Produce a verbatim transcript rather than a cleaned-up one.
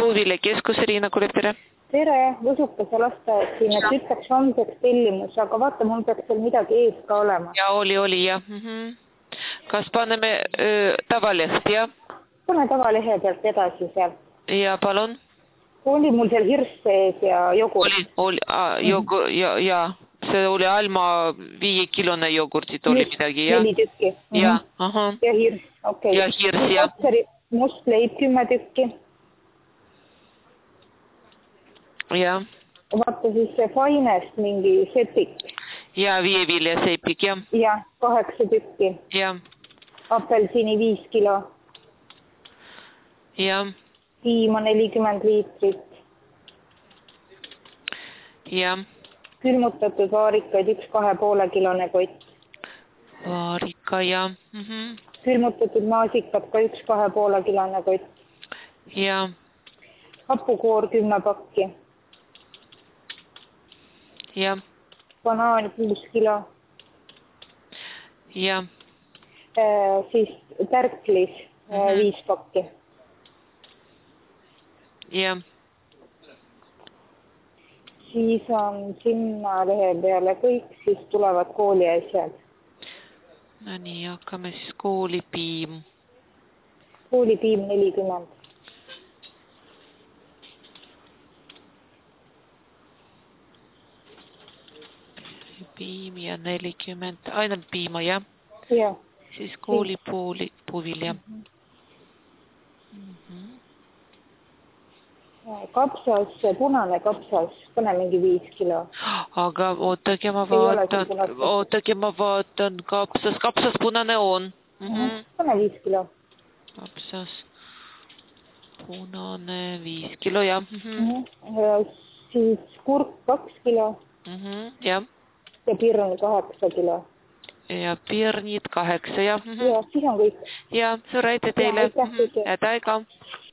puuviljakeskus, Riina Kulev, tere. Tere, Võsukese lasteaed siin, et ütleks homseks tellimus, aga vaata, mul peaks seal midagi ees ka olema. Ja oli, oli, jah. Mm-hmm. Kas paneme öö, tavalehest, jah? Pane tavalehe pealt edasi seal. Ja palun? Oli mul seal hirs sees ja jogurt. Oli, oli, a, jogur, mm-hmm. ja, ja, see oli Alma viiekilone jogurtit oli Just, midagi, jah? Neli tükki. Mm-hmm. Ja, aha. Ja hirs, okei. Okay. Ja hirs, jah. Katseri must leib kümme tükki. Ja. Vaata siis see Finest mingi sepik. Ja, viievilja sepik, jah. Ja, kaheksa tükki. Ja. Apelsini viis kilo. Ja. Piima nelikümmend liitrit. Ja. Külmutatud vaarikaid üks kahe poole kilone kott. Vaarika, ja. Mm-hmm. Külmutatud maasikad ka üks kahe poole kilone kott. Ja. Hapukoor kümme pakki. Ja. Banaan kuus kilo. Ja. Äh, siis tärklis mm-hmm. viis pakki. Ja. Siis on sinna lehe peale kõik, siis tulevad kooli asjad. No nii, hakkame siis koolipiim. Koolipiim nelikümmend. Piim ja nelikümmend, ainult piima, jah? Jah. Siis koolipuuli, puuvilja. Mm-hmm. Mm-hmm. Kapsas, punane kapsas, pane mingi viis kilo. Aga ootake, ma vaatan, ootake, ma vaatan, kapsas, kapsas punane on. Mm-hmm. Pane viis kilo. Kapsas punane viis kilo, jah. Mm-hmm. Ja siis kurk kaks kilo. Mm-hmm. Jah. Ja pirni kaheksa kilo. Ja pirnid kaheksa, jah. Mm-hmm. Ja, siis on kõik. Ja, suur aitäh teile. Ja, aitäh. Ja, aitäh.